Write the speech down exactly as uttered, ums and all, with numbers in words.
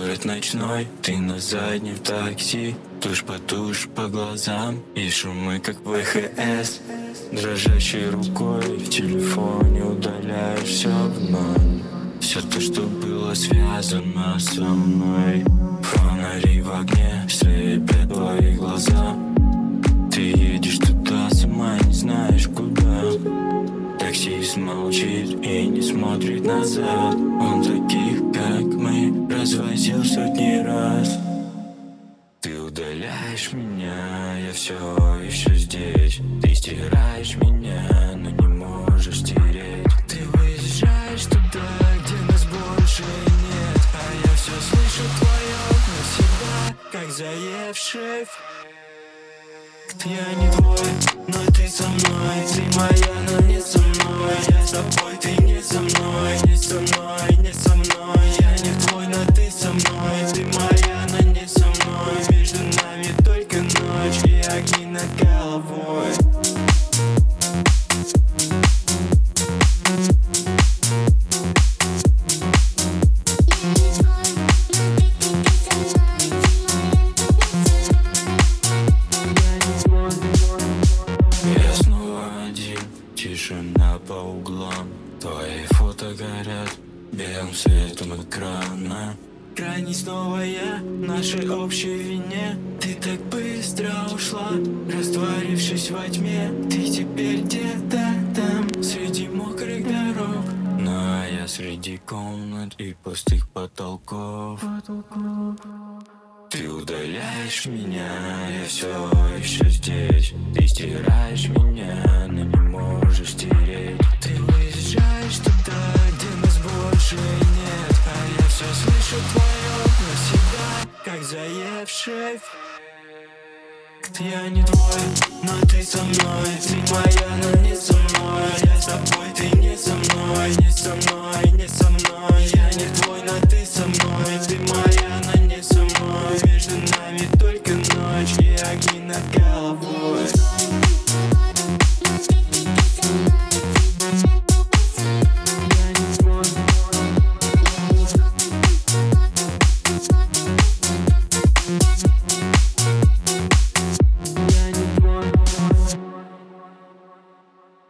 Город ночной, ты на заднем такси. Тушь по тушь по глазам и шумы, как в ВХС. Дрожащей рукой в телефоне удаляешь все вновь. Все то, что было связано со мной. Фонари в огне слепят твои глаза. Ты едешь туда, сама не знаешь куда. Таксист молчит и не смотрит назад. Он таких, как мы, развозил сотни раз. Ты удаляешь меня, я все еще здесь. Ты стираешь меня, но не можешь стереть. Ты выезжаешь туда, где нас больше нет. А я все слышу твое навсегда, как заевший. Я не твой, но ты со мной. Ты моя, но не со мной. Я с тобой, ты не со мной. Не со мной, не со мной. Я не твой, но ты со мной. Ты моя, но не со мной. Между нами только ночь и огни над головой. Тишина по углам. Твои фото горят белым светом экрана. Крайний снова я, нашей общей вине. Ты так быстро ушла, растворившись во тьме. Ты теперь где-то там, среди мокрых дорог. Ну а я среди комнат и пустых потолков. Ты удаляешь меня, я все еще здесь. Ты стираешь меня, но не можешь стереть. Ты уезжаешь туда, где нас больше нет. А я все слышу твое навсегда, как заевший. Я не твой, но ты со мной. Ты моя, но не со мной. Я с тобой, ты не со мной. Не со мной, не со мной. Я не твой, но ты со мной. Ты